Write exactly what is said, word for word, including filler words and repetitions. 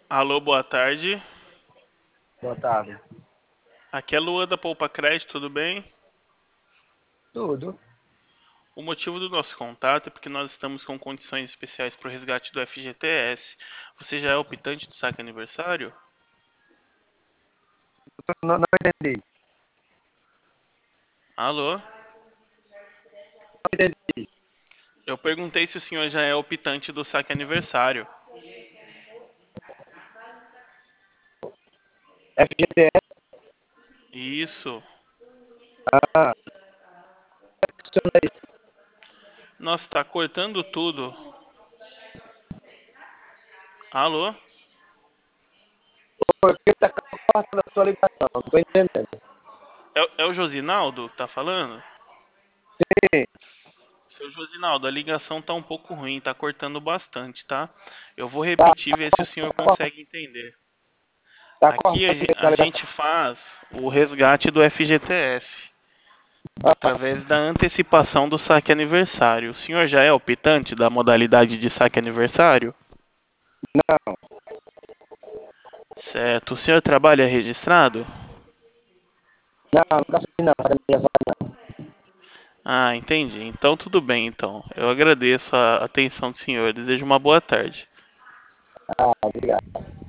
Alô, boa tarde. Boa tarde. Aqui é Lua da Poupa Crédito, tudo bem? Tudo. O motivo do nosso contato é porque nós estamos com condições especiais para o resgate do F G T S. Você já é optante do saque aniversário? Não, não entendi. Alô? Não entendi. Eu perguntei se o senhor já é optante do saque aniversário. F G T S. Isso. Ah, funciona isso. Nossa, está cortando tudo. Alô? Por que está passando a sua ligação? Não estou entendendo. É, o- é o Josinaldo que tá falando? Sim, Seu Josinaldo, a ligação tá um pouco ruim, tá cortando bastante, tá? Eu vou tá, repetir, ver se o senhor tá, cortando, consegue entender. tá Aqui a cortando gen- mesmo a a ligação. gente faz o resgate do F G T S Ah, através da antecipação do saque aniversário. O senhor já é optante da modalidade de saque aniversário? não, Certo. O senhor trabalha registrado? não, nunca fiz não, para minha vaga Ah, entendi. Então tudo bem, então. Eu agradeço a atenção do senhor. Desejo uma boa tarde. não. Ah, obrigado.